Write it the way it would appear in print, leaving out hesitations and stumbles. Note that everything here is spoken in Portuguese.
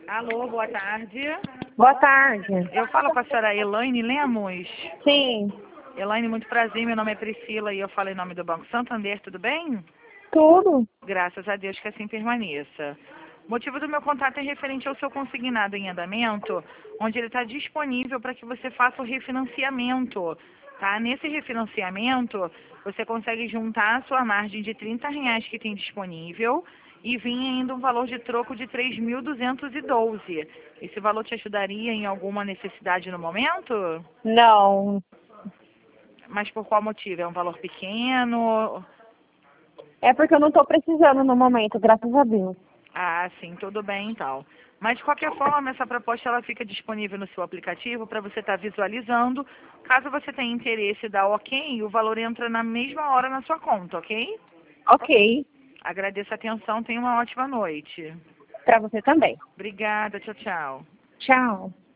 Alô, boa tarde. Boa tarde. Eu falo com a senhora Elaine Lemos. Sim, Elaine, muito prazer, meu nome é Priscila e eu falo em nome do Banco Santander, tudo bem? tudo. Graças a Deus que assim permaneça. O motivo do meu contato é referente ao seu consignado em andamento, onde ele está disponível para que você faça o refinanciamento. Tá? Nesse refinanciamento, você consegue juntar a sua margem de R$ 30 que tem disponível e vir ainda um valor de troco de 3.212. Esse valor te ajudaria em alguma necessidade no momento? Não. Mas por qual motivo? É um valor pequeno? É porque eu não tô precisando no momento, graças a Deus. Ah, sim, tudo bem então. Mas de qualquer forma, essa proposta ela fica disponível no seu aplicativo para você estar visualizando. Caso você tenha interesse e dar ok, o valor entra na mesma hora na sua conta, ok? Ok. Agradeço a atenção, tenha uma ótima noite. Pra você também. Obrigada, tchau, tchau. Tchau.